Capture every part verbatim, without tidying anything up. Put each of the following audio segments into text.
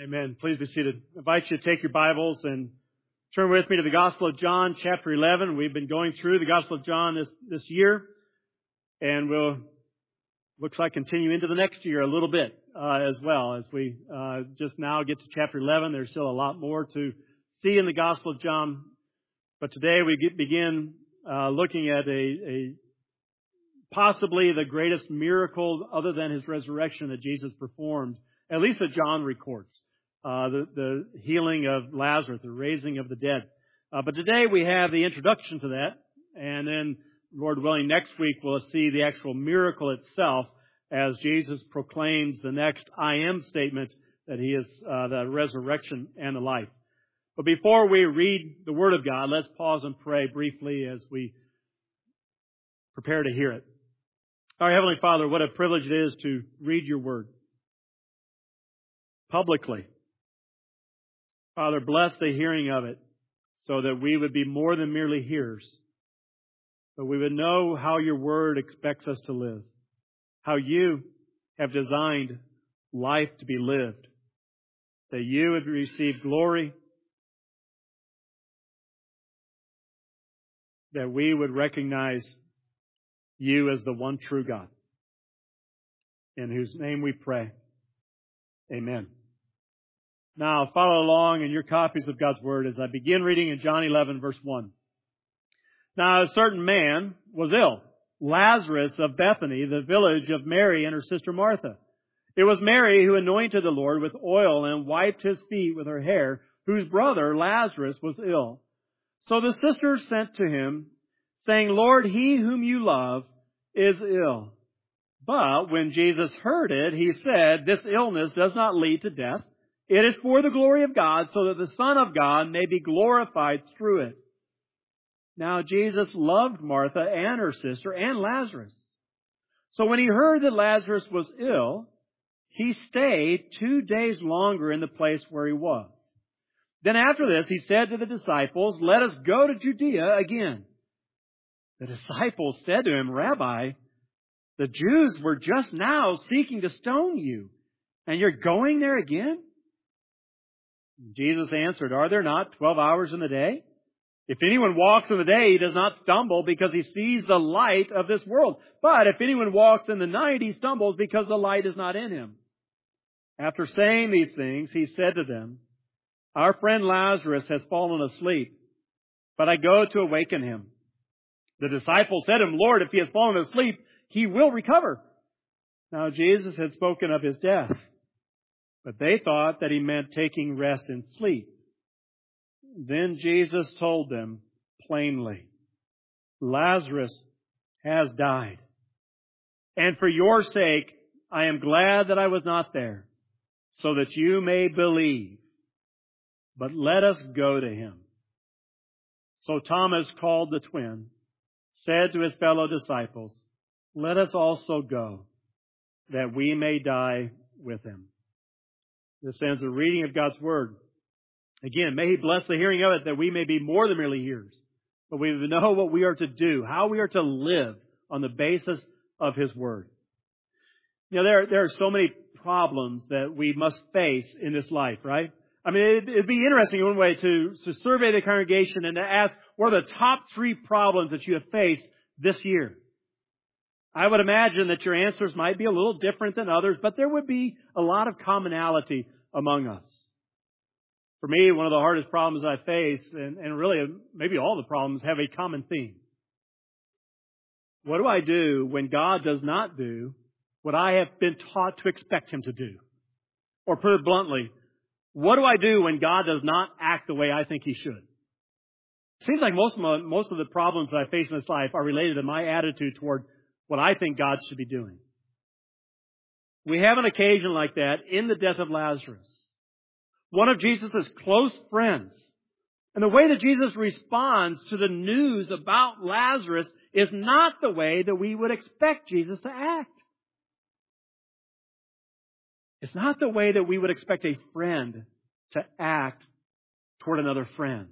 Amen. Please be seated. I invite you to take your Bibles and turn with me to the Gospel of John, chapter eleven. We've been going through the Gospel of John this, this year, and we'll, looks like continue into the next year a little bit uh, as well. As we uh, just now get to chapter eleven, there's still a lot more to see in the Gospel of John. But today we get, begin uh, looking at a, a possibly the greatest miracle other than His resurrection that Jesus performed, at least that John records. Uh, the, the healing of Lazarus, the raising of the dead. Uh, but today we have the introduction to that, and then, Lord willing, next week we'll see the actual miracle itself as Jesus proclaims the next I am statement that He is uh, the resurrection and the life. But before we read the Word of God, let's pause and pray briefly as we prepare to hear it. Our Heavenly Father, what a privilege it is to read Your Word publicly. Father, bless the hearing of it so that we would be more than merely hearers, but we would know how Your Word expects us to live, how You have designed life to be lived, that You would receive glory, that we would recognize You as the one true God, in whose name we pray. Amen. Now, follow along in your copies of God's Word as I begin reading in John eleven, verse one. Now, a certain man was ill, Lazarus of Bethany, the village of Mary and her sister Martha. It was Mary who anointed the Lord with oil and wiped His feet with her hair, whose brother Lazarus was ill. So the sisters sent to Him, saying, Lord, he whom You love is ill. But when Jesus heard it, He said, this illness does not lead to death. It is for the glory of God, so that the Son of God may be glorified through it. Now Jesus loved Martha and her sister and Lazarus. So when He heard that Lazarus was ill, He stayed two days longer in the place where he was. Then after this, He said to the disciples, let us go to Judea again. The disciples said to Him, Rabbi, the Jews were just now seeking to stone You, and you're going there again? Jesus answered, are there not twelve hours in the day? If anyone walks in the day, he does not stumble because he sees the light of this world. But if anyone walks in the night, he stumbles because the light is not in him. After saying these things, He said to them, our friend Lazarus has fallen asleep, but I go to awaken him. The disciples said to Him, Lord, if he has fallen asleep, he will recover. Now Jesus had spoken of his death, but they thought that He meant taking rest and sleep. Then Jesus told them plainly, Lazarus has died. And for your sake, I am glad that I was not there, so that you may believe. But let us go to him. So Thomas, called the twin, said to his fellow disciples, let us also go, that we may die with him. This ends the reading of God's Word. Again, may He bless the hearing of it that we may be more than merely hearers, but we know what we are to do, how we are to live on the basis of His Word. You know, there, there are so many problems that we must face in this life, right? I mean, it, it'd be interesting in one way to, to survey the congregation and to ask, what are the top three problems that you have faced this year? I would imagine that your answers might be a little different than others, but there would be a lot of commonality among us. For me, one of the hardest problems I face, and, and really maybe all the problems, have a common theme. What do I do when God does not do what I have been taught to expect Him to do? Or put it bluntly, what do I do when God does not act the way I think He should? It seems like most of, my, most of the problems that I face in this life are related to my attitude toward what I think God should be doing. We have an occasion like that in the death of Lazarus, one of Jesus' close friends. And the way that Jesus responds to the news about Lazarus is not the way that we would expect Jesus to act. It's not the way that we would expect a friend to act toward another friend.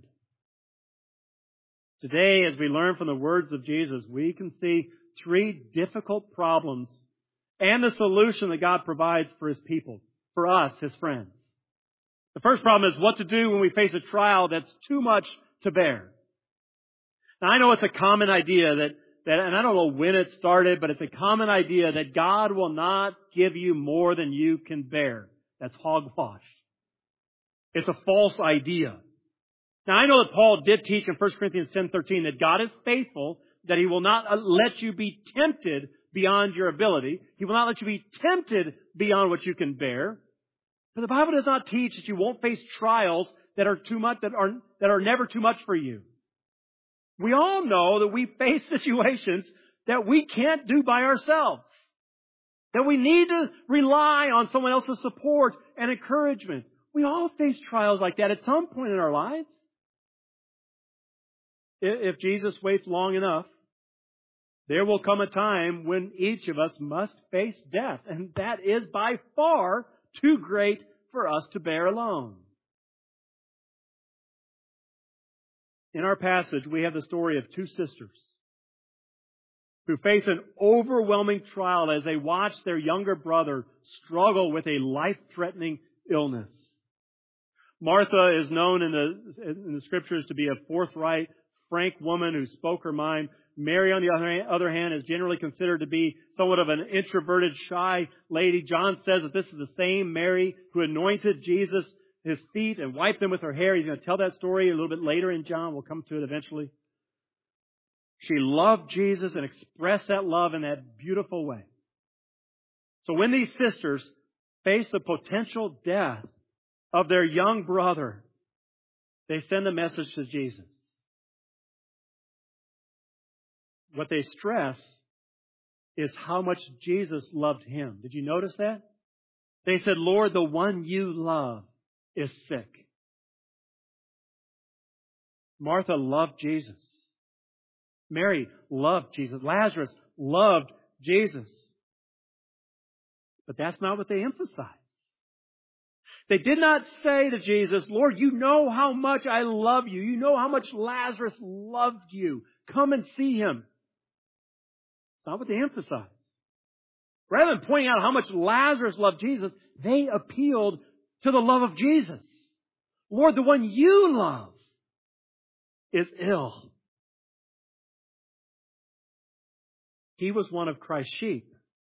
Today, as we learn from the words of Jesus, we can see three difficult problems and the solution that God provides for His people, for us, His friends. The first problem is what to do when we face a trial that's too much to bear. Now, I know it's a common idea that, that, and I don't know when it started, but it's a common idea that God will not give you more than you can bear. That's hogwash. It's a false idea. Now, I know that Paul did teach in First Corinthians ten thirteen that God is faithful, that He will not let you be tempted beyond your ability. He will not let you be tempted beyond what you can bear. But the Bible does not teach that you won't face trials that are too much, that are, that are never too much for you. We all know that we face situations that we can't do by ourselves. That we need to rely on someone else's support and encouragement. We all face trials like that at some point in our lives. If Jesus waits long enough, there will come a time when each of us must face death. And that is by far too great for us to bear alone. In our passage, we have the story of two sisters who face an overwhelming trial as they watch their younger brother struggle with a life-threatening illness. Martha is known in the, in the Scriptures to be a forthright, frank woman who spoke her mind. Mary, on the other hand, is generally considered to be somewhat of an introverted, shy lady. John says that this is the same Mary who anointed Jesus' his feet and wiped them with her hair. He's going to tell that story a little bit later in John. We'll come to it eventually. She loved Jesus and expressed that love in that beautiful way. So when these sisters face the potential death of their young brother, they send a message to Jesus. What they stress is how much Jesus loved him. Did you notice that? They said, Lord, the one you love is sick. Martha loved Jesus. Mary loved Jesus. Lazarus loved Jesus. But that's not what they emphasized. They did not say to Jesus, Lord, you know how much I love you. You know how much Lazarus loved you. Come and see him. That's not what they emphasized. Rather than pointing out how much Lazarus loved Jesus, they appealed to the love of Jesus. Lord, the one you love is ill. He was one of Christ's sheep.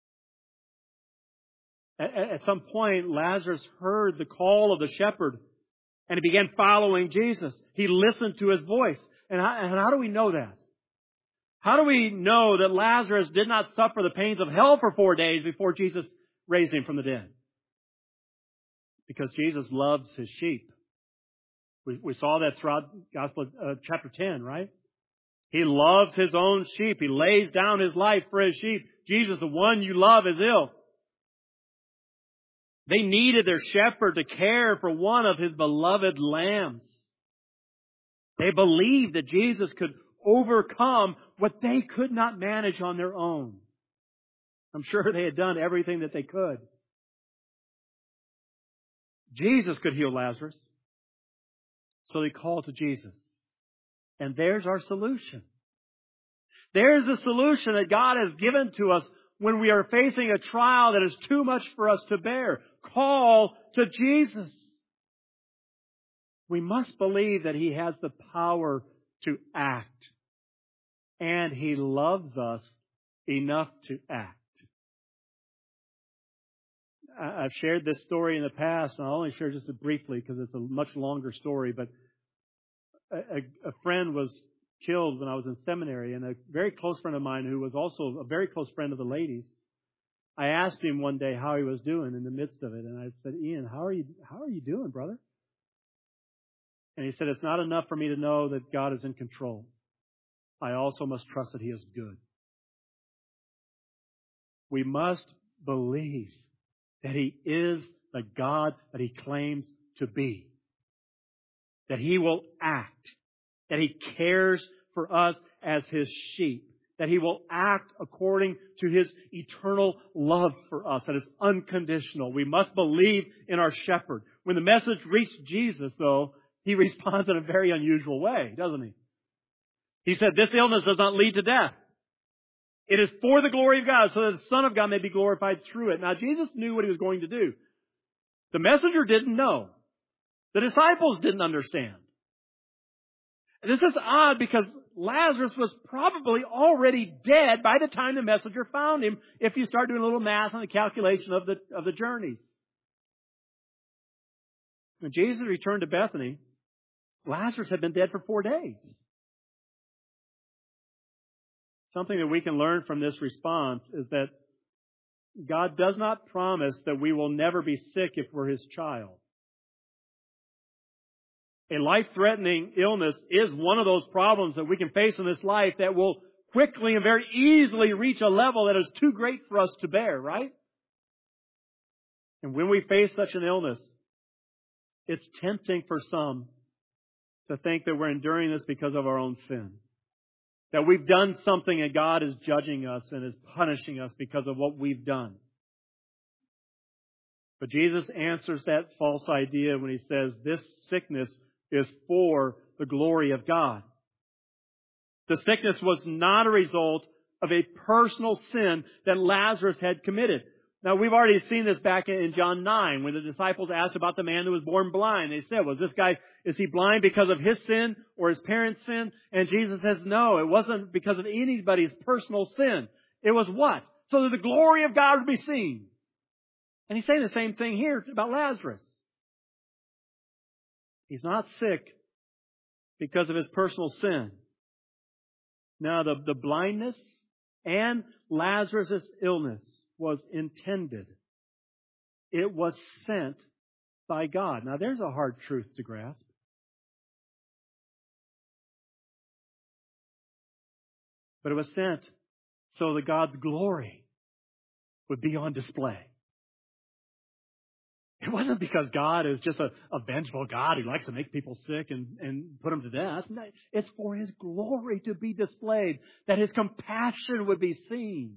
At, at some point, Lazarus heard the call of the shepherd and he began following Jesus. He listened to his voice. And how, and how do we know that? How do we know that Lazarus did not suffer the pains of hell for four days before Jesus raised him from the dead? Because Jesus loves his sheep. We, we saw that throughout Gospel uh, chapter ten, right? He loves his own sheep. He lays down his life for his sheep. Jesus, the one you love, is ill. They needed their shepherd to care for one of his beloved lambs. They believed that Jesus could overcome what they could not manage on their own. I'm sure they had done everything that they could. Jesus could heal Lazarus. So they called to Jesus. And there's our solution. There's the solution that God has given to us when we are facing a trial that is too much for us to bear. Call to Jesus. We must believe that He has the power to act. And He loves us enough to act. I've shared this story in the past, and I'll only share just briefly because it's a much longer story, but a, a friend was killed when I was in seminary, and a very close friend of mine who was also a very close friend of the ladies, I asked him one day how he was doing in the midst of it, and I said, Ian, how are you, how are you doing, brother? And he said, it's not enough for me to know that God is in control. I also must trust that He is good. We must believe that He is the God that He claims to be. That He will act. That He cares for us as His sheep. That He will act according to His eternal love for us. That is unconditional. We must believe in our shepherd. When the message reached Jesus, though, He responds in a very unusual way, doesn't He? He said, this illness does not lead to death. It is for the glory of God, so that the Son of God may be glorified through it. Now, Jesus knew what He was going to do. The messenger didn't know. The disciples didn't understand. And this is odd because Lazarus was probably already dead by the time the messenger found him, if you start doing a little math on the calculation of the, of the journey. When Jesus returned to Bethany, Lazarus had been dead for four days. Something that we can learn from this response is that God does not promise that we will never be sick if we're His child. A life-threatening illness is one of those problems that we can face in this life that will quickly and very easily reach a level that is too great for us to bear, right? And when we face such an illness, it's tempting for some to think that we're enduring this because of our own sin. That we've done something and God is judging us and is punishing us because of what we've done. But Jesus answers that false idea when He says this sickness is for the glory of God. The sickness was not a result of a personal sin that Lazarus had committed. Now, we've already seen this back in John nine when the disciples asked about the man who was born blind. They said, was this guy, is he blind because of his sin or his parents' sin? And Jesus says, no, it wasn't because of anybody's personal sin. It was what? So that the glory of God would be seen. And He's saying the same thing here about Lazarus. He's not sick because of his personal sin. Now, the, the blindness and Lazarus' illness was intended. It was sent by God. Now, there's a hard truth to grasp. But it was sent so that God's glory would be on display. It wasn't because God is just a, a vengeful God who likes to make people sick and, and put them to death. No, it's for His glory to be displayed, that His compassion would be seen.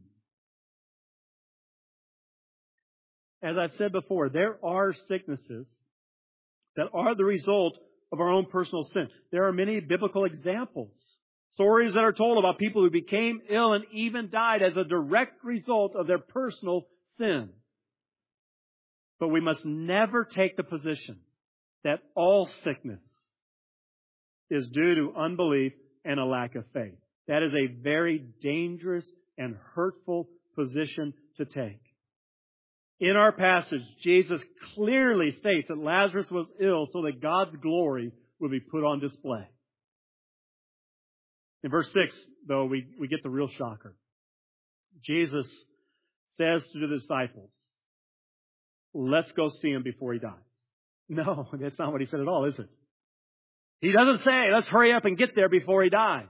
As I've said before, there are sicknesses that are the result of our own personal sin. There are many biblical examples, stories that are told about people who became ill and even died as a direct result of their personal sin. But we must never take the position that all sickness is due to unbelief and a lack of faith. That is a very dangerous and hurtful position to take. In our passage, Jesus clearly states that Lazarus was ill so that God's glory would be put on display. In verse six, though, we, we get the real shocker. Jesus says to the disciples, let's go see him before he dies. No, that's not what He said at all, is it? He doesn't say, let's hurry up and get there before he dies.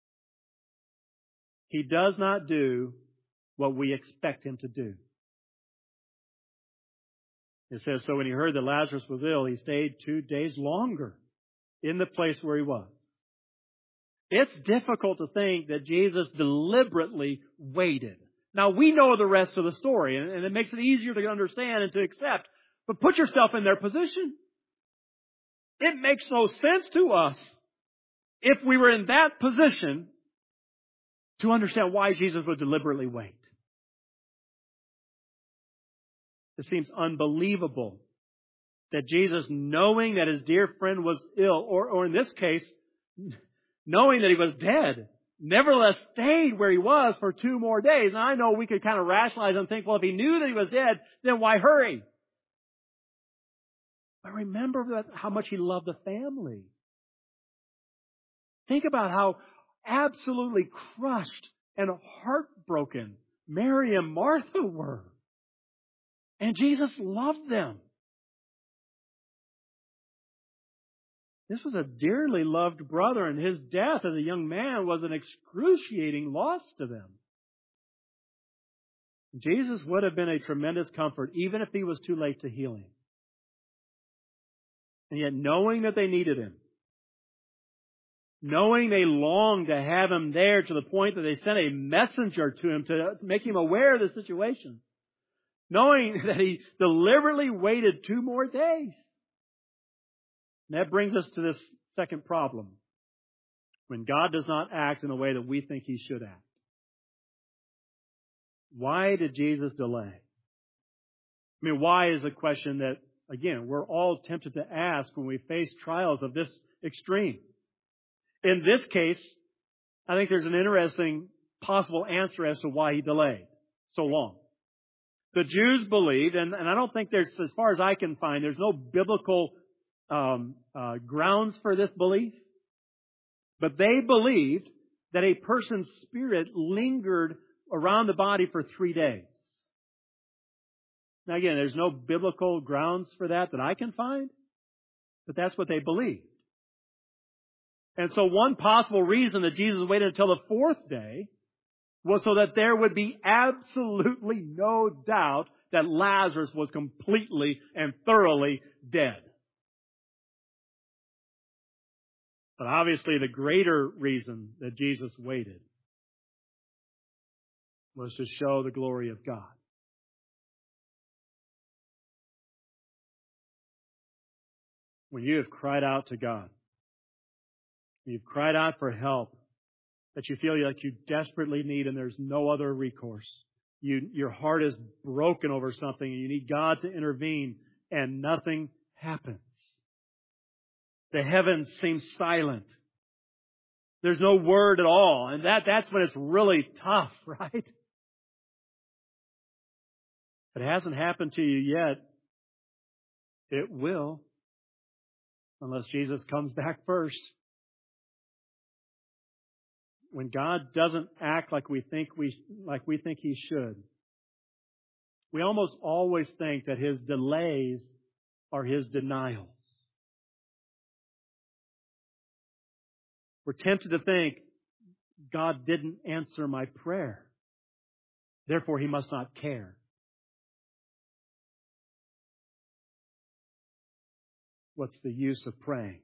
He does not do what we expect Him to do. It says, so when He heard that Lazarus was ill, He stayed two days longer in the place where he was. It's difficult to think that Jesus deliberately waited. Now, we know the rest of the story, and it makes it easier to understand and to accept. But put yourself in their position. It makes no sense to us, if we were in that position, to understand why Jesus would deliberately wait. It seems unbelievable that Jesus, knowing that His dear friend was ill, or, or in this case, knowing that he was dead, nevertheless stayed where he was for two more days. And I know we could kind of rationalize and think, well, if He knew that he was dead, then why hurry? But remember that, how much He loved the family. Think about how absolutely crushed and heartbroken Mary and Martha were. And Jesus loved them. This was a dearly loved brother, and his death as a young man was an excruciating loss to them. Jesus would have been a tremendous comfort, even if He was too late to heal him. And yet, knowing that they needed Him, knowing they longed to have Him there to the point that they sent a messenger to Him to make Him aware of the situation, knowing that He deliberately waited two more days. And that brings us to this second problem. When God does not act in a way that we think He should act. Why did Jesus delay? I mean, why is a question that again, we're all tempted to ask when we face trials of this extreme. In this case, I think there's an interesting possible answer as to why he delayed so long. The Jews believed, and, and I don't think there's, as far as I can find, there's no biblical um, uh, grounds for this belief. But they believed that a person's spirit lingered around the body for three days. Now again, there's no biblical grounds for that that I can find, but that's what they believed. And so one possible reason that Jesus waited until the fourth day was so that there would be absolutely no doubt that Lazarus was completely and thoroughly dead. But obviously the greater reason that Jesus waited was to show the glory of God. When you have cried out to God, you've cried out for help that you feel like you desperately need and there's no other recourse. You, your heart is broken over something and you need God to intervene and nothing happens. The heavens seem silent. There's no word at all. And that, that's when it's really tough, right? If it hasn't happened to you yet, it will. Unless Jesus comes back first. When God doesn't act like we think we like we think He should, we almost always think that His delays are His denials. We're tempted to think God didn't answer my prayer, therefore He must not care. What's the use of praying?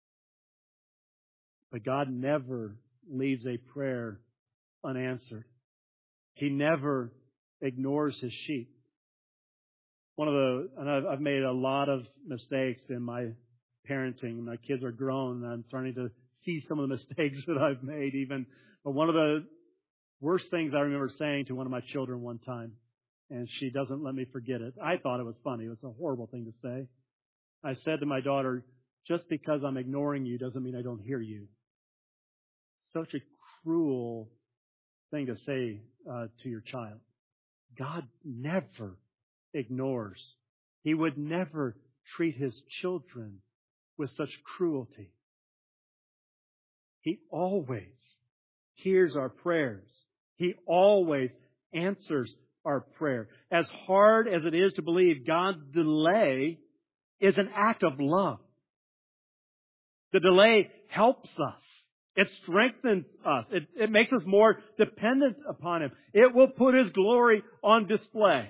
But God never leaves a prayer unanswered. He never ignores His sheep. One of the, and I've, I've made a lot of mistakes in my parenting. My kids are grown, and I'm starting to see some of the mistakes that I've made even. But one of the worst things I remember saying to one of my children one time, and she doesn't let me forget it. I thought it was funny. It was a horrible thing to say. I said to my daughter, just because I'm ignoring you doesn't mean I don't hear you. Such a cruel thing to say uh, to your child. God never ignores. He would never treat His children with such cruelty. He always hears our prayers. He always answers our prayer. As hard as it is to believe, God's delay is an act of love. The delay helps us. It strengthens us. It, it makes us more dependent upon Him. It will put His glory on display.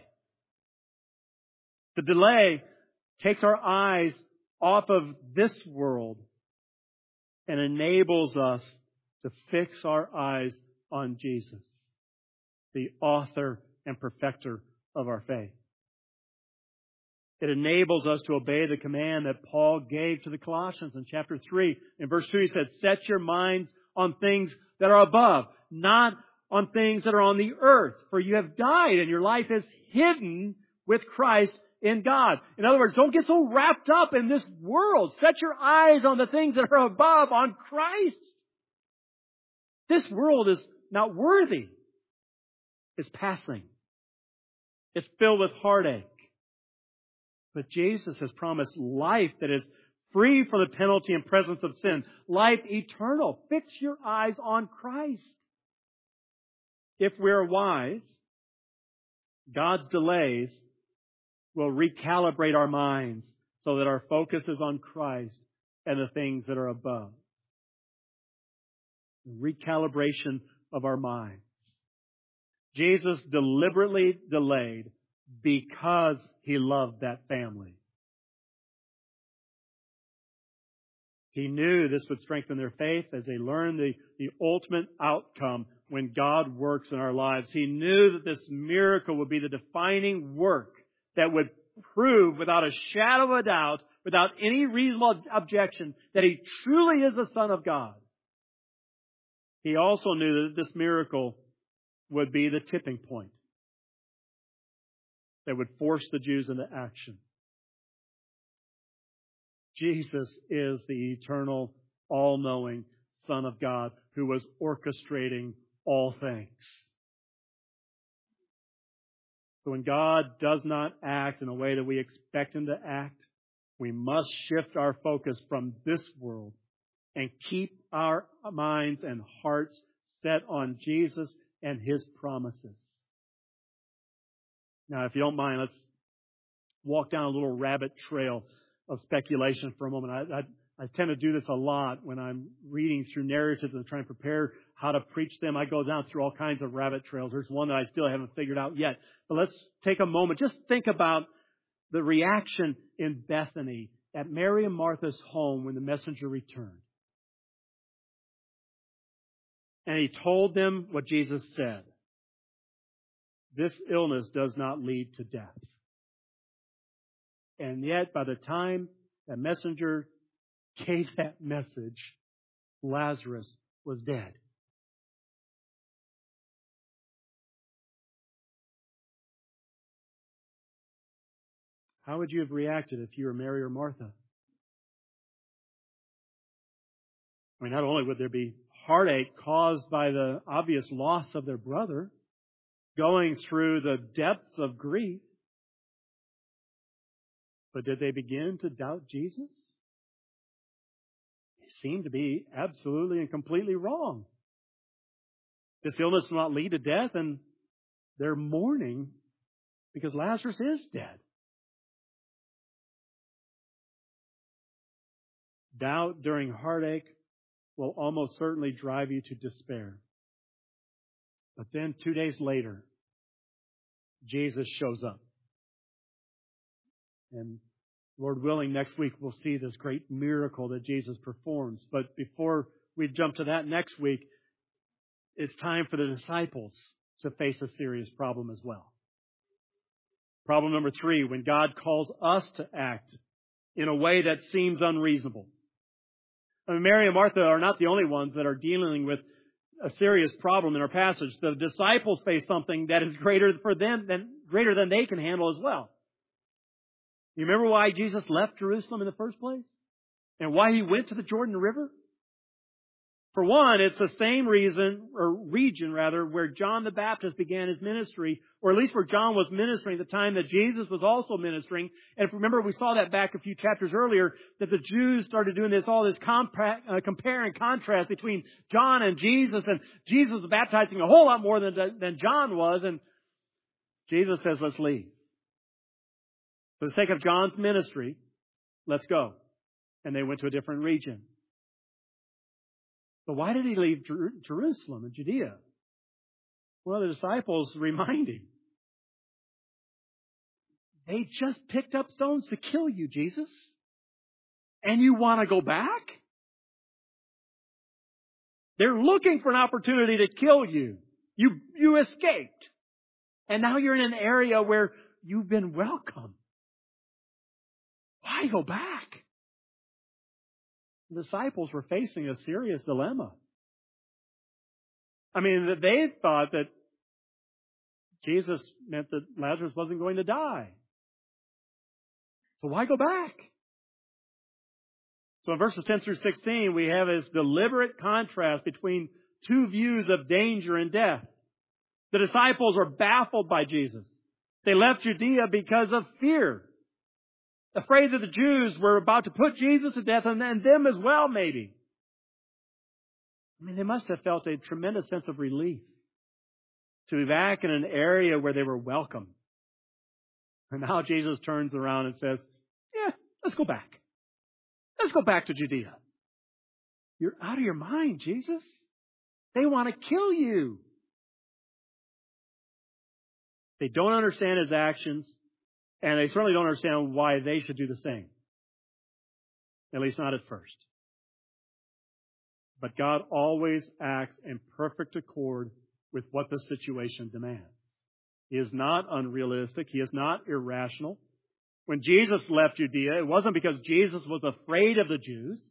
The delay takes our eyes off of this world and enables us to fix our eyes on Jesus, the author and perfecter of our faith. It enables us to obey the command that Paul gave to the Colossians in chapter three. In verse two, he said, set your minds on things that are above, not on things that are on the earth. For you have died and your life is hidden with Christ in God. In other words, don't get so wrapped up in this world. Set your eyes on the things that are above, on Christ. This world is not worthy. It's passing. It's filled with heartache. But Jesus has promised life that is free from the penalty and presence of sin. Life eternal. Fix your eyes on Christ. If we're wise, God's delays will recalibrate our minds so that our focus is on Christ and the things that are above. Recalibration of our minds. Jesus deliberately delayed because He loved that family. He knew this would strengthen their faith as they learned the, the ultimate outcome when God works in our lives. He knew that this miracle would be the defining work that would prove without a shadow of a doubt, without any reasonable objection, that He truly is the Son of God. He also knew that this miracle would be the tipping point that would force the Jews into action. Jesus is the eternal, all-knowing Son of God who was orchestrating all things. So when God does not act in a way that we expect Him to act, we must shift our focus from this world and keep our minds and hearts set on Jesus and His promises. Now, if you don't mind, let's walk down a little rabbit trail of speculation for a moment. I, I, I tend to do this a lot when I'm reading through narratives and trying to prepare how to preach them. I go down through all kinds of rabbit trails. There's one that I still haven't figured out yet. But let's take a moment. Just think about the reaction in Bethany at Mary and Martha's home when the messenger returned. And he told them what Jesus said. This illness does not lead to death. And yet, by the time that messenger gave that message, Lazarus was dead. How would you have reacted if you were Mary or Martha? I mean, not only would there be heartache caused by the obvious loss of their brother, going through the depths of grief, but did they begin to doubt Jesus? They seemed to be absolutely and completely wrong. This illness will not lead to death, and they're mourning because Lazarus is dead. Doubt during heartache will almost certainly drive you to despair. But then two days later, Jesus shows up. And Lord willing, next week we'll see this great miracle that Jesus performs. But before we jump to that next week, it's time for the disciples to face a serious problem as well. Problem number three, when God calls us to act in a way that seems unreasonable. I mean, Mary and Martha are not the only ones that are dealing with a serious problem in our passage. The disciples face something that is greater for them than greater than they can handle as well. You remember why Jesus left Jerusalem in the first place? And why He went to the Jordan River? For one, it's the same reason, or region rather, where John the Baptist began his ministry, or at least where John was ministering at the time that Jesus was also ministering. And if you remember, we saw that back a few chapters earlier, that the Jews started doing this, all this compa- uh, compare and contrast between John and Jesus, and Jesus was baptizing a whole lot more than, than John was, and Jesus says, let's leave. For the sake of John's ministry, let's go. And they went to a different region. But why did He leave Jer- Jerusalem and Judea? Well, the disciples remind Him. They just picked up stones to kill you, Jesus. And you want to go back? They're looking for an opportunity to kill you. You, you escaped. And now you're in an area where you've been welcome. Why go back? The disciples were facing a serious dilemma. I mean, they thought that Jesus meant that Lazarus wasn't going to die. So why go back? So in verses ten through sixteen, we have this deliberate contrast between two views of danger and death. The disciples are baffled by Jesus. They left Judea because of fear. Afraid that the Jews were about to put Jesus to death and, and them as well, maybe. I mean, they must have felt a tremendous sense of relief to be back in an area where they were welcome. And now Jesus turns around and says, yeah, let's go back. Let's go back to Judea. You're out of your mind, Jesus. They want to kill you. They don't understand His actions. And they certainly don't understand why they should do the same. At least not at first. But God always acts in perfect accord with what the situation demands. He is not unrealistic. He is not irrational. When Jesus left Judea, it wasn't because Jesus was afraid of the Jews.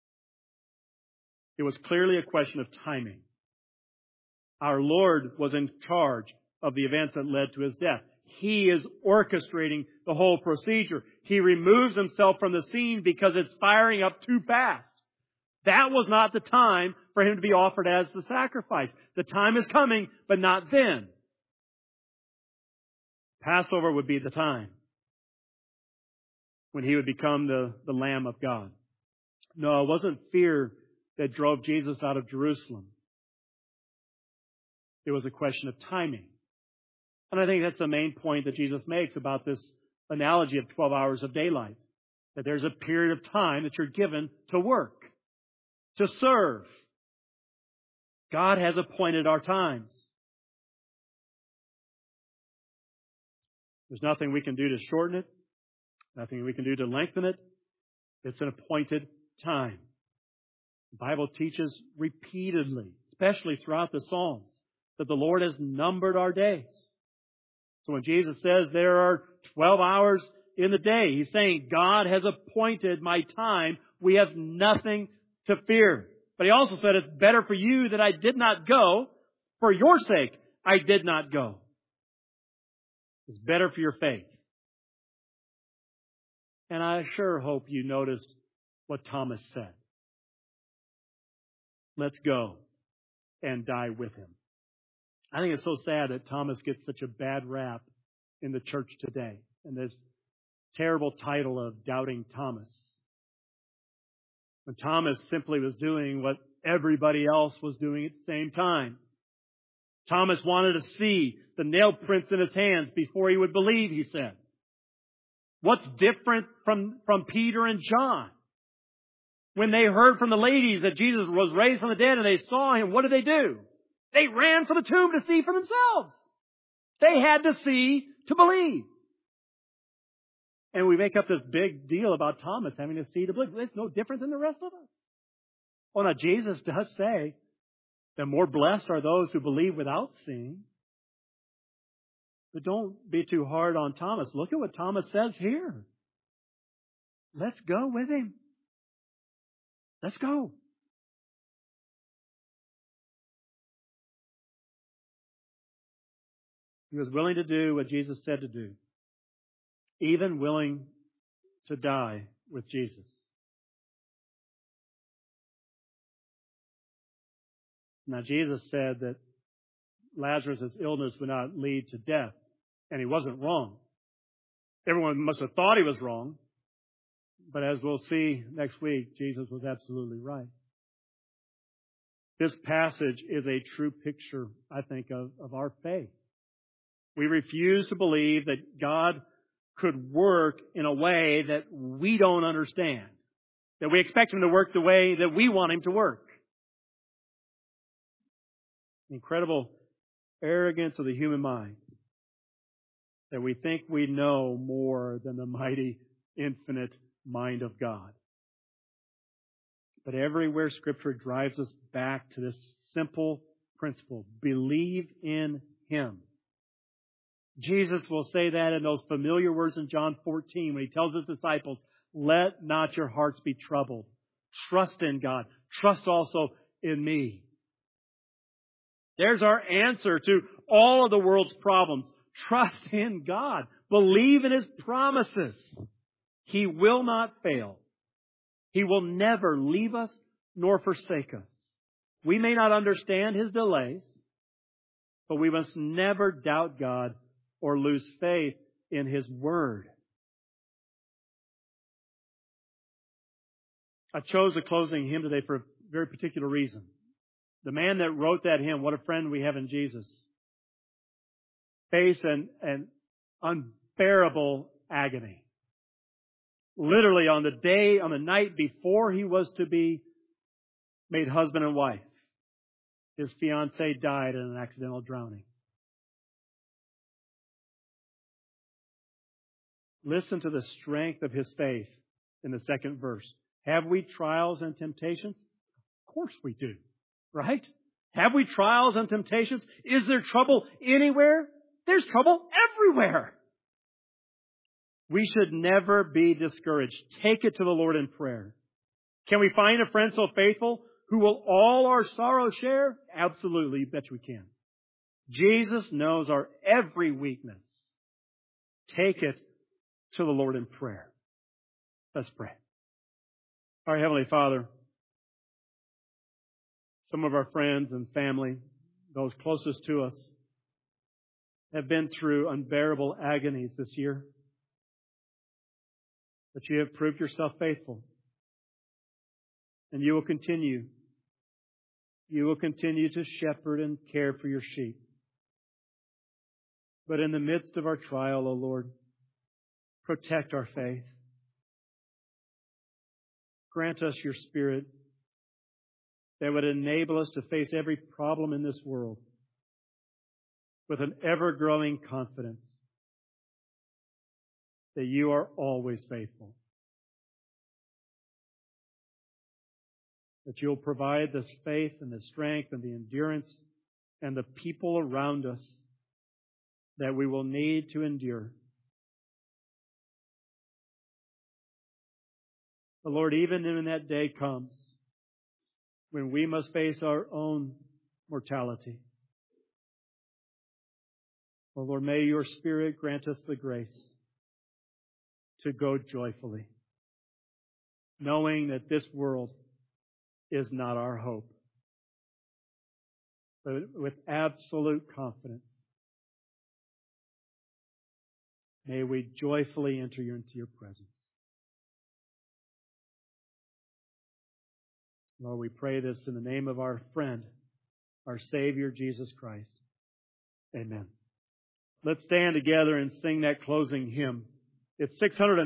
It was clearly a question of timing. Our Lord was in charge of the events that led to His death. He is orchestrating the whole procedure. He removes himself from the scene because it's firing up too fast. That was not the time for him to be offered as the sacrifice. The time is coming, but not then. Passover would be the time when he would become the, the Lamb of God. No, it wasn't fear that drove Jesus out of Jerusalem. It was a question of timing. And I think that's the main point that Jesus makes about this analogy of twelve hours of daylight. That there's a period of time that you're given to work, to serve. God has appointed our times. There's nothing we can do to shorten it. Nothing we can do to lengthen it. It's an appointed time. The Bible teaches repeatedly, especially throughout the Psalms, that the Lord has numbered our days. So when Jesus says there are twelve hours in the day, He's saying God has appointed my time. We have nothing to fear. But He also said it's better for you that I did not go. For your sake, I did not go. It's better for your faith. And I sure hope you noticed what Thomas said. Let's go and die with Him. I think it's so sad that Thomas gets such a bad rap in the church today. And this terrible title of Doubting Thomas. When Thomas simply was doing what everybody else was doing at the same time. Thomas wanted to see the nail prints in his hands before he would believe, he said. What's different from, from Peter and John? When they heard from the ladies that Jesus was raised from the dead and they saw Him, what did they do? They ran for the tomb to see for themselves. They had to see to believe. And we make up this big deal about Thomas having to see to believe. It's no different than the rest of us. Well, now Jesus does say that more blessed are those who believe without seeing. But don't be too hard on Thomas. Look at what Thomas says here. Let's go with Him. Let's go. He was willing to do what Jesus said to do. Even willing to die with Jesus. Now, Jesus said that Lazarus' illness would not lead to death. And He wasn't wrong. Everyone must have thought He was wrong. But as we'll see next week, Jesus was absolutely right. This passage is a true picture, I think, of, of our faith. We refuse to believe that God could work in a way that we don't understand. That we expect Him to work the way that we want Him to work. Incredible arrogance of the human mind. That we think we know more than the mighty, infinite mind of God. But everywhere Scripture drives us back to this simple principle. Believe in Him. Jesus will say that in those familiar words in John fourteen when He tells His disciples, let not your hearts be troubled. Trust in God. Trust also in me. There's our answer to all of the world's problems. Trust in God. Believe in His promises. He will not fail. He will never leave us nor forsake us. We may not understand His delays, but we must never doubt God or lose faith in His Word. I chose a closing hymn today for a very particular reason. The man that wrote that hymn, what a friend we have in Jesus, faced an, an unbearable agony. Literally on the day, on the night before he was to be made husband and wife, his fiancée died in an accidental drowning. Listen to the strength of his faith in the second verse. Have we trials and temptations? Of course we do. Right? Have we trials and temptations? Is there trouble anywhere? There's trouble everywhere. We should never be discouraged. Take it to the Lord in prayer. Can we find a friend so faithful who will all our sorrow share? Absolutely, you bet we can. Jesus knows our every weakness. Take it to the Lord in prayer. Let's pray. Our Heavenly Father, some of our friends and family, those closest to us, have been through unbearable agonies this year. But you have proved yourself faithful. And you will continue. You will continue to shepherd and care for your sheep. But in the midst of our trial, O Lord, protect our faith. Grant us your Spirit that would enable us to face every problem in this world with an ever-growing confidence that you are always faithful. That you'll provide the faith and the strength and the endurance and the people around us that we will need to endure. But Lord, even when that day comes, when we must face our own mortality, oh Lord, may your Spirit grant us the grace to go joyfully, knowing that this world is not our hope, but with absolute confidence, may we joyfully enter into your presence. Lord, we pray this in the name of our friend, our Savior, Jesus Christ. Amen. Let's stand together and sing that closing hymn. It's six hundred